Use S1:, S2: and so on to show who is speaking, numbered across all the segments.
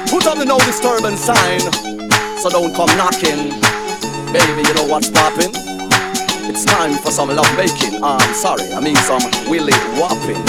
S1: Put up the no disturbance sign, so don't come knocking. Baby, you know what's poppin'? It's time for some love making. I'm sorry, I mean some willy whopping.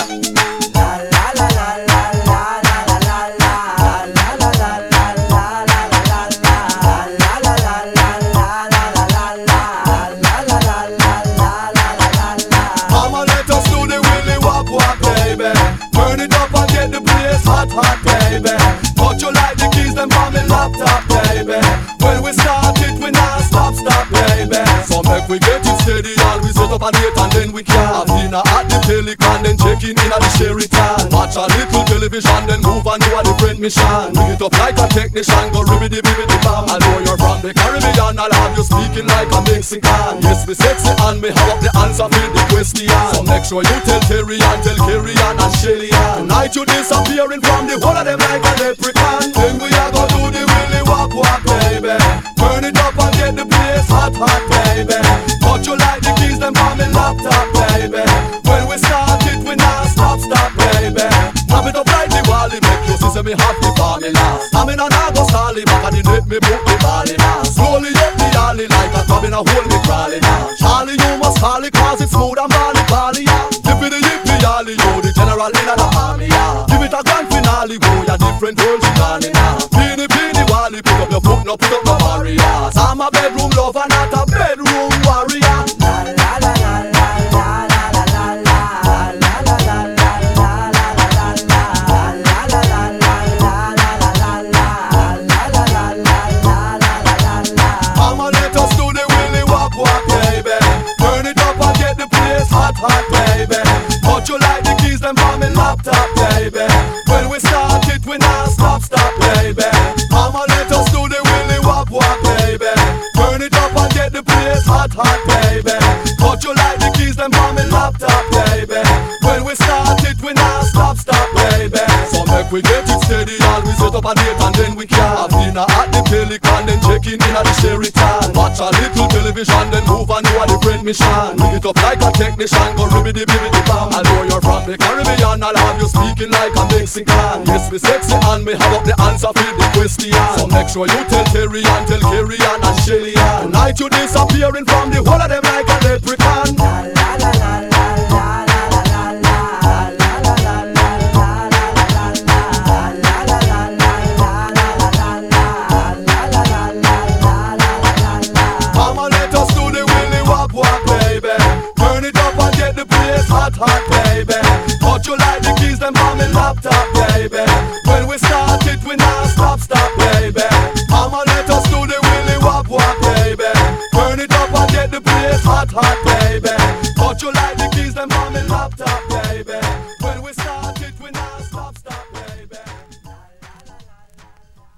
S2: Hot, baby. But you like the keys, them from me laptop, baby. When we start it, we not stop, baby. So make we get it steady, always set up and wait, and then we can have dinner at the Pelican, then checking in at the Sheraton. Watch a little television, then move on to a different mission. Bring it up like a technician, go ribbidi bibbidi bam. I know you're from the Caribbean, I'll have you speaking like a Mexican. Yes, me sexy and me have up the answer for the question. So make sure you tell Terry and tell Kerry and Shelly. Tonight you disappearing from the whole of them like a leprechaun. Then we are gonna do the willy wop wop, baby. Turn it up and get the place hot, baby. But you like the keys, them from me laptop, baby. When we start it, we not stop, baby. Have it up like the wally, make you see me have the formula. I'm in an August Harley, back and the net me book the volley now. Slowly up the alley like a crab in a hole me crawling now. Charlie, you must call it cause it's smooth and bally, yeah. Yippee yally, yo, the general in the army, yeah. Give it a grand finale, go, ya different world she gone in now. Peeny wally, pick up your foot, no put up the barriers. I'm a bedroom lover, not a bedroom warrior. Hot, baby. But you like the keys, them from me laptop, baby. When we start it, we not stop, baby. Mama, let us do the willy wop wop, baby. Turn it up and get the place hot, baby. But you like the keys, them from me laptop, baby. When we start it, we not stop, baby. So make we get it steady, always set up a date and then we can have dinner at the Pelican, then checking in at the Sheraton. Watch a little television, then move on to a different mission. Bring it up like a technician, go ribbidi bibbidi bam. I know you're from the Caribbean, I'll have you speaking like a Mexican. Yes, me sexy and me have up the answer for the question. So make sure you tell Terry and tell Kerry and Shelly. Tonight you disappearing from the whole of them like a leprechaun. Hot, baby. But you like the keys, them from me laptop, baby. When we start it, we not stop, baby. Mama, let us do the willy wop wop, baby. Turn it up and get the place hot, baby. But you like the keys, them from me laptop.